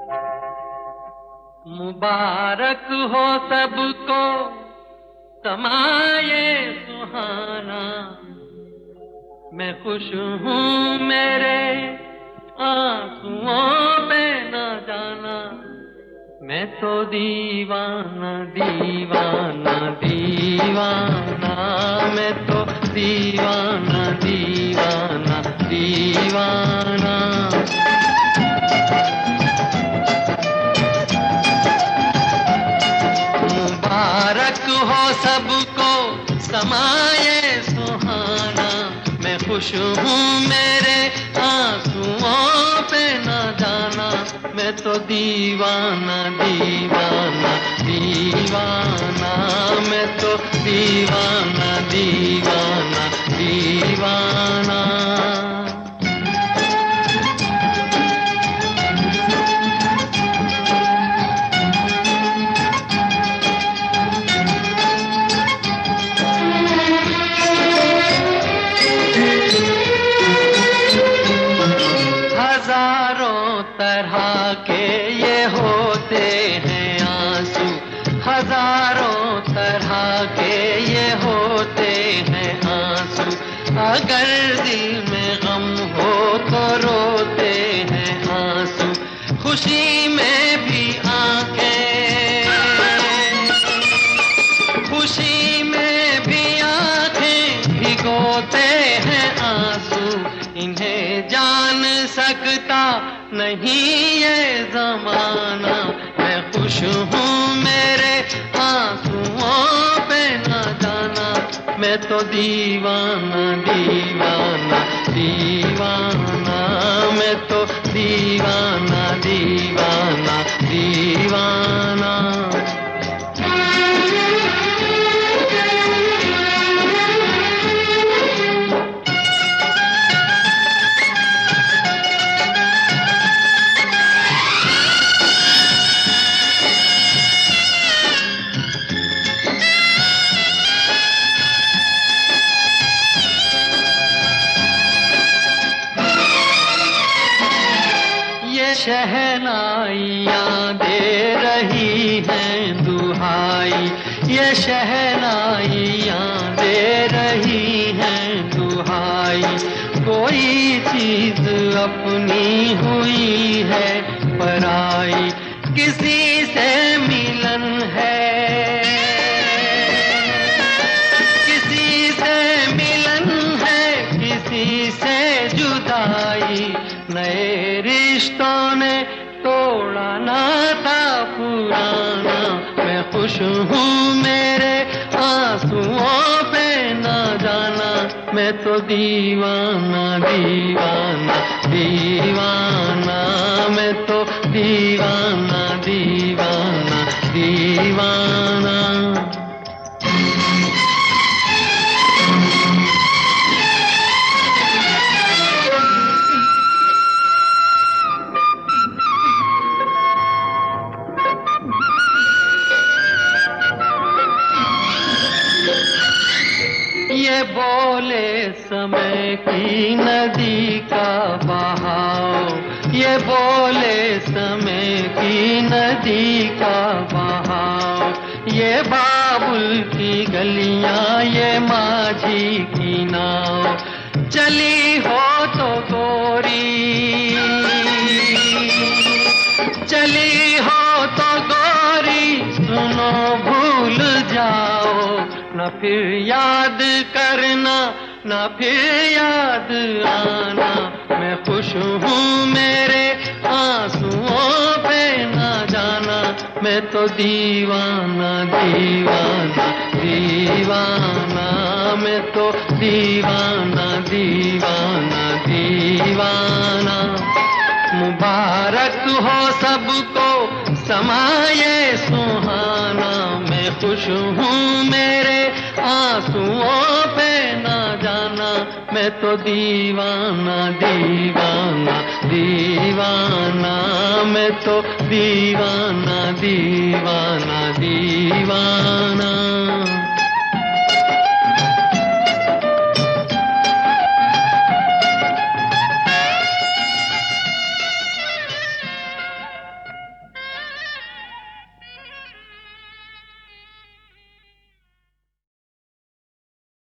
मुबारक हो सबको समाये सुहाना। मैं खुश हूँ मेरे आंसुओं पे न जाना। मैं तो दीवाना दीवाना दीवाना। मैं तो दीवाना दीवाना दीवाना। मुबारक हो सबको समाये सुहाना। मैं खुश हूँ मेरे आंसुओं पे न जाना। मैं तो दीवाना दीवाना दीवाना। मैं तो दीवाना दीवाना दीवाना। हजारों तरह के ये होते हैं आंसू। हजारों तरह के ये होते हैं आंसू। अगर दिल में गम हो तो रोते हैं आंसू। खुशी में भी आंखें, खुशी में भी आंखें भिगोते हैं आंसू। इन्हें जान सकता नहीं ये जमाना। मैं खुश हूँ मेरे आंसुओं पे न जाना। मैं तो दीवाना दीवाना दीवाना। मैं तो दीवाना दीवाना दीवाना। शहनाइयाँ दे रही हैं दुहाई। ये शहनाइयाँ दे रही हैं दुहाई। कोई चीज अपनी हुई है पराई। किसी से मिलन है, किसी से मिलन है, किसी से जुदाई। नए रिश्तों ने तोड़ा नाता पुराना। मैं खुश हूँ मेरे आंसुओं पे न जाना। मैं तो दीवाना दीवाना दीवाना। मैं तो दीवाना दीवाना दीवाना। ये बोले समय की नदी का बहाव। ये बोले समय की नदी का बहाव। ये बाबुल की गलियां, ये माझी की नाव। चली हो तो गोरी, चली हो तो गोरी, सुनो भूल जाओ। न फिर याद करना, न फिर याद आना। मैं खुश हूँ मेरे आंसुओं पे न जाना। मैं तो दीवाना दीवाना दीवाना। मैं तो दीवाना दीवाना दीवाना। मुबारक हो सबको समाये सुहाना। मैं खुश हूँ मेरे आंसुओं पे न जाना। मैं तो दीवाना दीवाना दीवाना। मैं तो दीवाना दीवाना दीवाना।